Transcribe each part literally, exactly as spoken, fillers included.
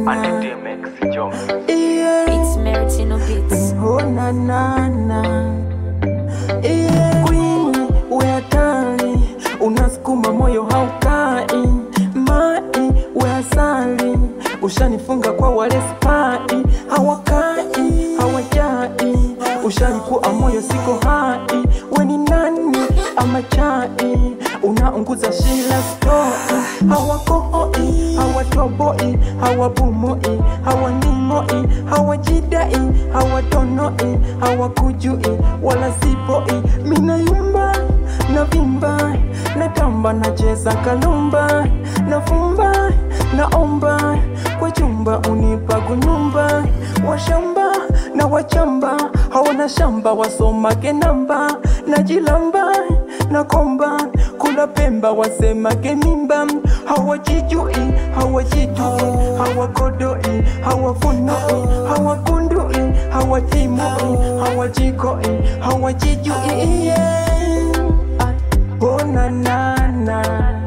And the D M X Jones. Yeah. It's Meritino Beats. Oh na na na. Yeah. Queen, we hatari, unasukuma moyo haukai. Mai, we asali, ushanifunga kwa wale spai. Hawakai, hawajai, ushalikuwa moyo siko hai. We ni nani ama chai, unaunguza shila stoi. Hawakohoi, hawatoboi, hawabumoi, hawanimoi, hawajidai, hawatonoi, hawakujui, wala sipoi. Mina yumba, na vimba, na tamba, na cheza kalumba, na fumba, na omba, kwa chumba unipa kunyumba. Washamba, na wachamba, hawana shamba, wasoma kenamba, na jilamba, na komba, kula pemba, wasema kenimba. Hawajijui, hawajijui, hawakodoi, hawafunoi, hawakundui, hawatimoi, hawajikoi, hawajijui. Yeah. Oh na na na.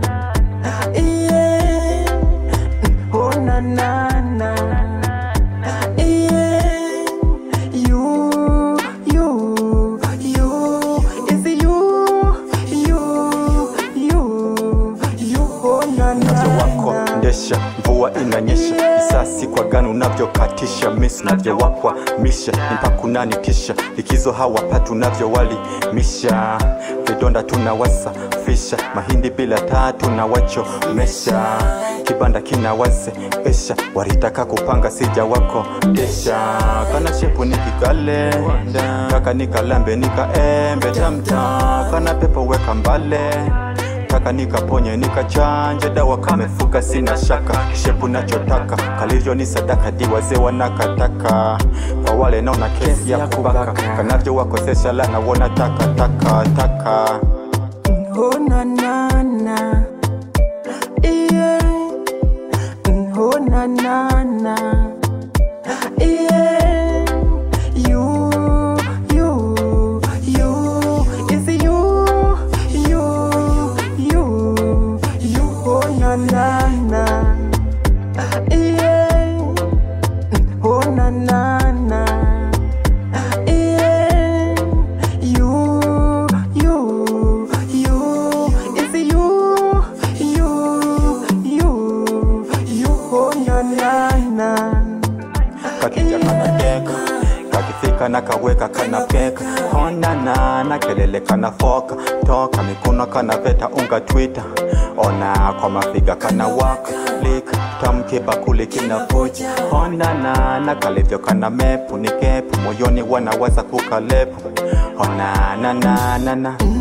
Yeah. Oh na na na. Yeah. You, you, you, is it you, you, you, you. Oh na na na. Wako ndesha, mvua inanyesha, risasi kwa gani unavyokatisha, miss navyo wakwa misha, mpaka unanitisha, likizo hawapatu navyo wali misha, vidonda tunawasa fisha, mahindi bila tatu na wacho mesha, kibanda kinawaze pesha, waritaka kupanga sija wako desha, kana shepu nikikale kaka nikalambe nikaembe tamta, kana pepo weka mbale taka nikaponye nikachanje, dawa kamefuka sina shaka, shepu nachotaka kalivyo ni sadaka, diwaze wanakataka kwa wale naona kesi ya kubaka, kanavyo wakosesha lana wona taka taka taka. Oh na na na. Yeah. Oh na na na. Yeah. You, you, you, is it you, you, you, you. Oh na na na. Yeah. Oh na na na. Yeah. You, you, you, is it you, you, you, you. Oh na na na. Kakija kana deka, kakifika na kaweka kana peka, honda na na kelele kana foka, toka mikono kana veta unga Twitter, ona kwa mafiga kana waka, lika tamke bakuli kina fuji, honda na na kalivyo kana mepu, nikepu moyoni wanawaza kukalepu, ona na na na na.